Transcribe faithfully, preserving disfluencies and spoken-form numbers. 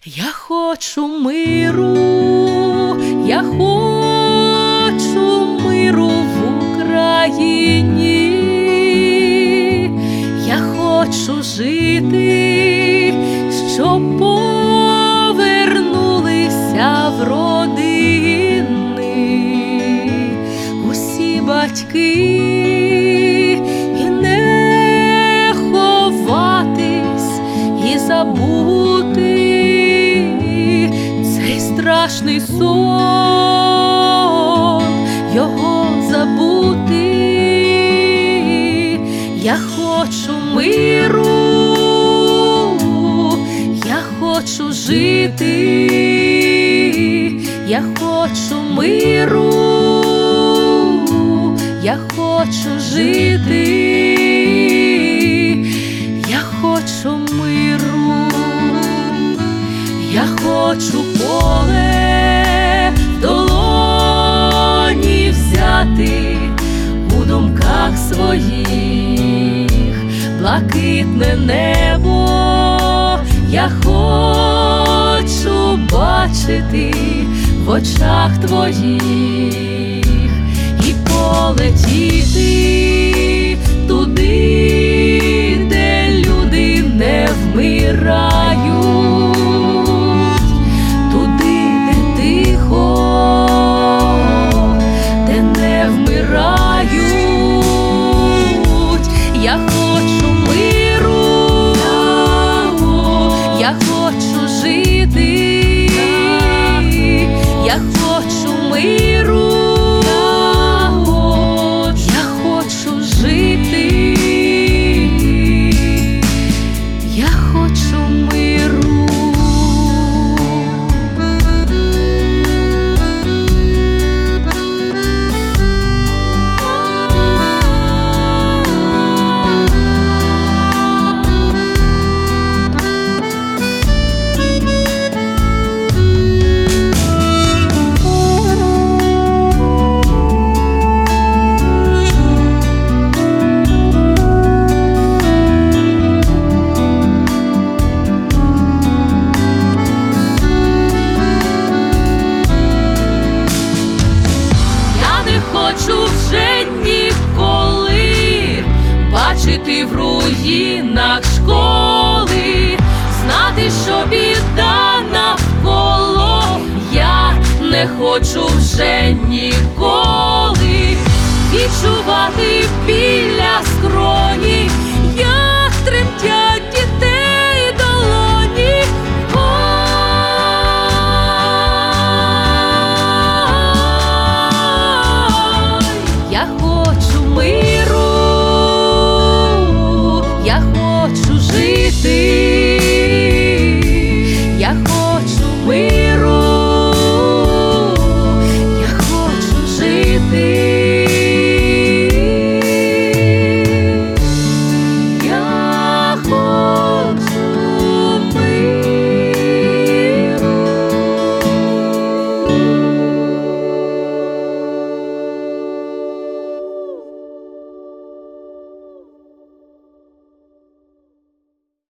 Я хочу миру, я хочу миру в Україні, я хочу жити, щоб повернулися в родини усі батьки, і не ховатись, і забути страшний сон, його забути. Я хочу миру, я хочу жити, я хочу миру, я хочу жити, я хочу миру. Я хочу поле в долоні взяти, у думках своїх блакитне небо. Я хочу бачити в очах твоїх і полетіти туди, де люди не вмирають. Я хочу миру, я хочу жити, я хочу миру, я хочу жити, я хочу миру. Хочу вже ніколи бачити в руїнах школи, знати, що біда навколо. Я не хочу